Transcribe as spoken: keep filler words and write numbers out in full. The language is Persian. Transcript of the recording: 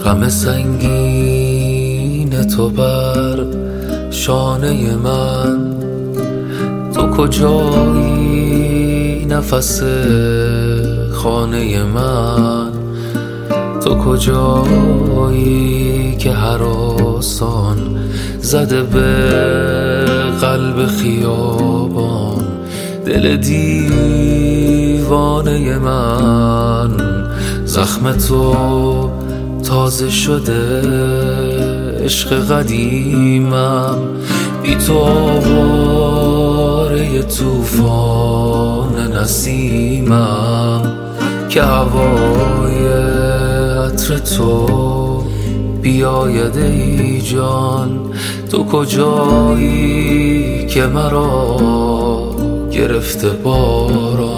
غم سنگین تو بر شانه من، تو کجایی نفس خانه من، تو کجایی که هراسان زده به قلب خیابان دل دیوانه من. زخم تو تازه شده عشق قدیمم، بی تو آواره توفان نسیمم که هوای عطر تو بیاید ای جان. تو کجایی که مرا گرفته باران؟